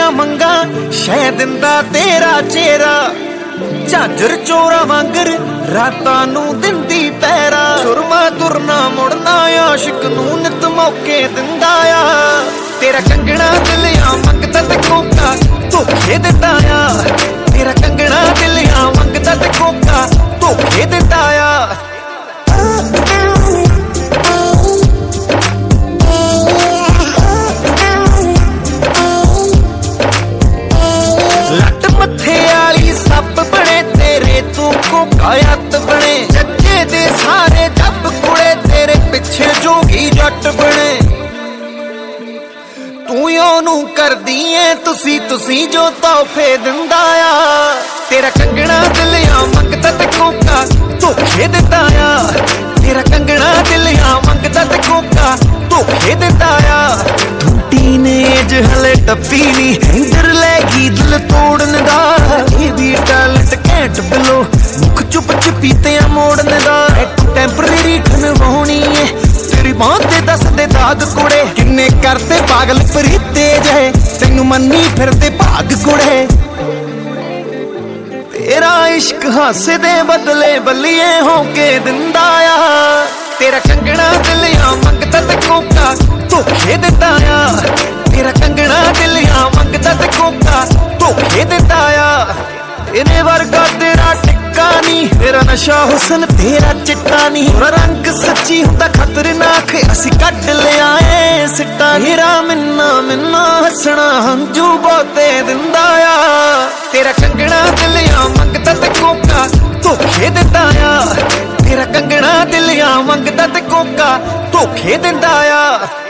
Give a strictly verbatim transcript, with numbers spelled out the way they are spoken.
ਮੰਗਾ ਸ਼ਹਿ ਦਿੰਦਾ ਤੇਰਾ ਚਿਹਰਾ ਝਾਂਜਰ ਚੋਰਾ ਵਾਂਗਰ ਰਾਤਾਂ ਨੂੰ ਦਿੰਦੀ ਪੈਰਾ ਸੁਰਮਾ ਤੁਰਨਾ ਮੁੜਨਾ ਆਸ਼ਿਕ ਨੂੰ ਨਿਤ ਮੌਕੇ ਦਿੰਦਾ ਆ ਤੇਰਾ ਕੰਗਣਾ ਦਿਲਿਆ ਮੰਗਦਾ ਤੇ ਕੋਕਾ ਧੋਖੇ ਦਿੰਦਾ ਆ ਤੇਰਾ ਕੰਗਣਾ ਦਿਲਿਆ ਮੰਗਦਾ ਤੇ ਕੋਕਾ ਧੋਖੇ ਦਿੰਦਾ ਆ ਕਾਇਤ ਬਣੇ ਜੱਗੇ ਦੇ ਸਾਰੇ ਜੱਬ ਕੁੜੇ ਤੇਰੇ ਪਿੱਛੇ ਜੋਗੀ ਜੱਟ ਬਣੇ ਤੂੰ ਉਹਨੂੰ ਕਰਦੀ ਏ ਤੁਸੀਂ ਤੁਸੀਂ ਜੋ ਤੋਹਫੇ ਦਿੰਦਾ ਆ ਤੇਰਾ ਕੰਗਣਾ ਦਿਲਿਆ ਮੰਗਦਾ ਤੇ ਕੋਕਾ ਧੋਖੇ ਦਿੰਦਾ ਆ ਤੇਰਾ ਕੰਗਣਾ ਦਿਲਿਆ ਮੰਗਦਾ ਤੇ ਕੋਕਾ ਧੋਖੇ ਦਿੰਦਾ ਆ ਤੂੰ ਟੀਨੇਜ ਹਲੇ ਟੱਪੀ ਨੀ ਇੰਦਰ ਲੈ ਗਈ ਦਿਲ ਤੋੜਨ ਦਾ ਇਹ ਵੀ ਟੈਲੈਂਟ ਘੈਂਟ ਬਿਲੋ ਮੁੱਖ ਚੁੱਪ ਚਪੀਤਿਆਂ ਮੋੜਨ ਦਾ ਟੈਂਪਰੇਰੀ ਠਨਵਾਉਣੀ ਏ ਤੇਰੀ ਬਾਂਹ ਤੇ ਦੱਸਦੇ ਦਾਗ ਕੁੜੇ ਕਿੰਨੇ ਕਰਦੇ ਪਾਗਲ ਪ੍ਰੀਤੇ ਜਹੇ ਤੈਨੂੰ ਮੰਨੀ ਫਿਰਦੇ ਭਾਗ ਕੁੜੇ ਤੇਰਾ ਇਸ਼ਕ ਹਾਸੇ ਦੇ ਬਦਲੇ ਬੱਲੀਏ ਹੋ ਕੇ ਦਿੰਦਾ ਆ ਤੇਰਾ ਕੰਗਣਾ ਦਿਲਿਆ ਮੰਗਦਾ ਤੇ ਕੋਕਾ ਧੋਖੇ ਦਿੰਦਾ ਆ ਤੇਰਾ ਕੰਗਣਾ ਦਿਲਿਆ ਮੰਗਦਾ ਤੇ ਕੋਕਾ ਧੋਖੇ ਦਿੰਦਾ ਆ ਇਹਨੇ ਵਰਗਾ ਤੇਰਾ ਟਿੱਕਾ ਨੀ ਤੇਰਾ ਨਸ਼ਾ ਹੁਸਨ ਤੇਰਾ ਚਿੱਟਾ ਨੀ ਰੰਗ ਸੱਚੀ ਹੁੰਦਾ ਖਤਰਨਾਕ ਅਸੀਂ ਕੱਢ ਲਿਆਏ ਸਿੱਟਾ ਹੀਰਾ ਮਿੰਨਾ ਮਿੰਨਾ ਹੱਸਣਾ ਹੰਝੂ ਬਹੁਤੇ ਦਿੰਦਾ ਆ ਤੇਰਾ ਕੰਗਣਾ ਦਿਲਿਆ ਮੰਗਦਾ ਤੇ ਕੋਕਾ ਧੋਖੇ ਦਿੰਦਾ ਆ ਤੇਰਾ ਕੰਗਣਾ ਦਿਲਿਆ ਮੰਗਦਾ ਤੇ ਕੋਕਾ ਧੋਖੇ ਦਿੰਦਾ ਆ